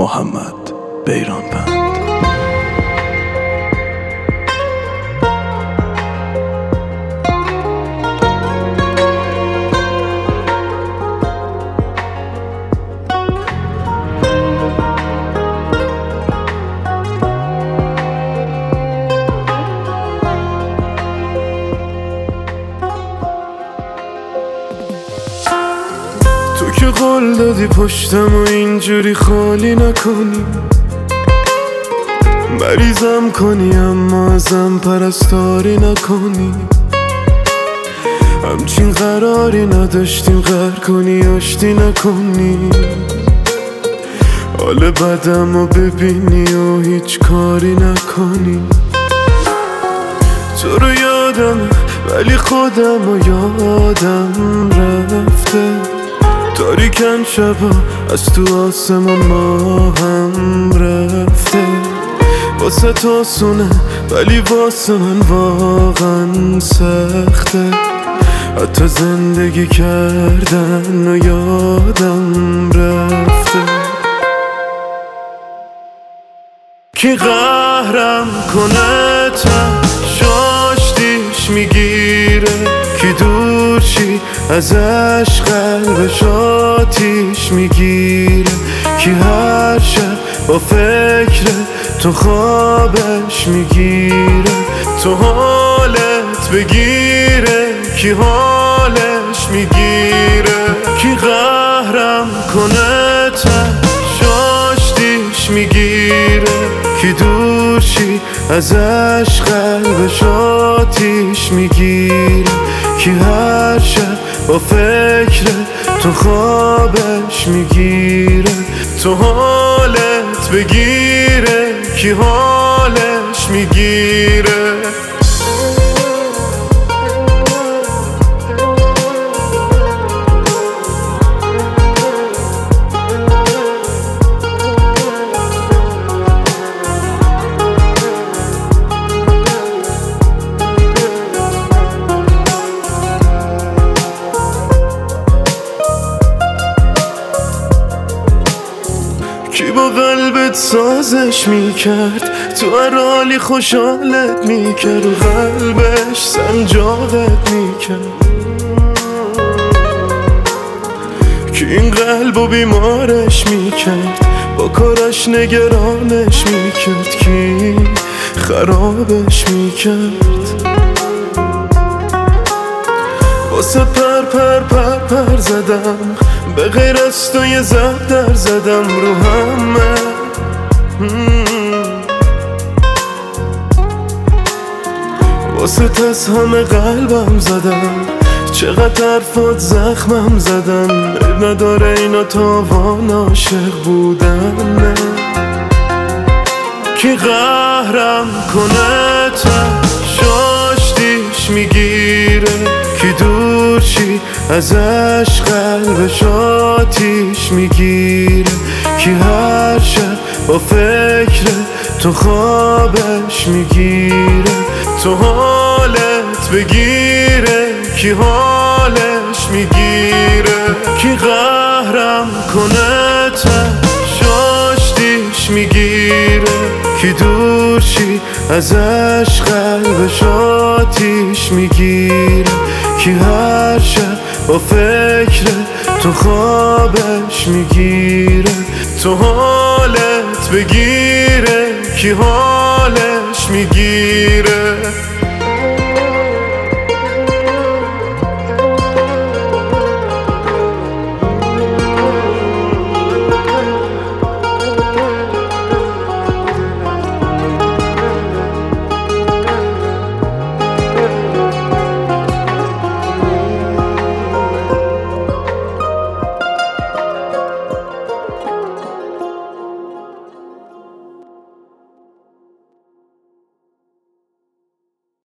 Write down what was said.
محمد بیرانوند. تو که قول دادی پشتم و اینجوری خالی نکنی، مریضم کنی اما ازم پرستاری نکنی. همچین قراری نداشتیم غر کنی آشتی نکنی. حال بدم رو ببینی و هیچ کاری نکنی. تو رو یادم ولی خودم و یادم رفته. تاریکن شبا از تو آسمان ما هم رفته. واسه تو آسونه ولی واسه من واقعا سخته. حتی زندگی کردن و یادم رفته. کی قهرم کنه شاشتیش میگیره، کی دور چی ازش قلبش آتیش میگیره، کی هر شب با فکر تو خوابش میگیره. تو حالت بگیره کی حالش میگیره. کی قهرم کنه شاشتیش میگیره، کی دور چی ازش قلبش آتیش میگیره، کی هر شب با فکر تو خوابش میگیره. تو حالت بگیره کی حالش میگیره. کی با قلبت سازش میکرد، تو هر حالی خوشحالت میکرد و قلبش سنجاقت میکرد. کی این قلبو بیمارش میکرد، با کارش نگرانش میکرد، کی خرابش میکرد. واسه پر زدم، به غیر از تو یه زهر زدم رو همه. واسه از همه قلبم زدم، چقدر حرفات زخمم زدن. نداره اینا تاوان عاشق بودن. کی قهرم کنه شاشتیش میگیره، کی دور چی ازش قلبش آتیش میگیره، کی هر شب با فکر تو خوابش میگیره. تو حالت بگیره کی حالش میگیره. کی قهرم کنه شاشتیش میگیره، کی دور چی ازش قلبش آتیش میگیره، کی هر شب با فکر تو خوابش میگیره. تو حالت بگیره کی حالش میگیره.